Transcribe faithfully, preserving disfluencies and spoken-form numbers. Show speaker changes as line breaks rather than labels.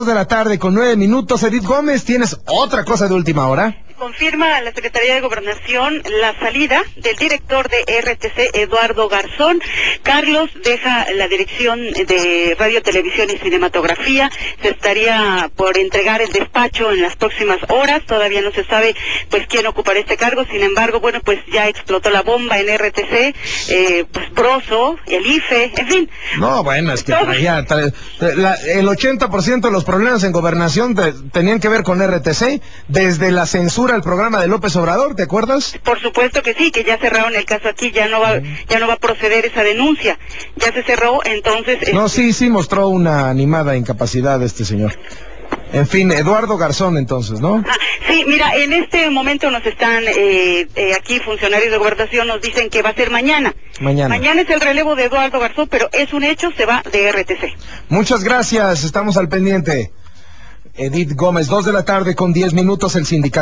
De la tarde con nueve minutos. Edith Gómez, ¿tienes otra cosa de última hora?
Confirma la Secretaría de Gobernación la salida del director de R T C, Eduardo Garzón. Carlos deja la dirección de Radio, Televisión y Cinematografía. Se estaría por entregar el despacho en las próximas horas. Todavía no se sabe pues quién ocupará este cargo. Sin embargo, bueno, pues ya explotó la bomba en R T C, eh, pues Broso, el I F E, en fin.
No, bueno, es que
Todo.
traía, traía- la- el ochenta por ciento de los problemas en gobernación te- tenían que ver con R T C, desde la censura al programa de López Obrador, ¿te acuerdas?
Por supuesto que sí, que ya cerraron el caso aquí, ya no va, ya no va a proceder esa denuncia, ya se cerró, entonces.
No,
este,
sí, sí mostró una animada incapacidad este señor. En fin, Eduardo Garzón entonces, ¿no?
ah, sí, mira, en este momento nos están eh, eh, aquí funcionarios de gobernación nos dicen que va a ser mañana.
Mañana.
Mañana es el relevo de Eduardo Garzón, pero es un hecho, se va de R T C.
Muchas gracias, estamos al pendiente. Edith Gómez, dos de la tarde con diez minutos, el sindicato.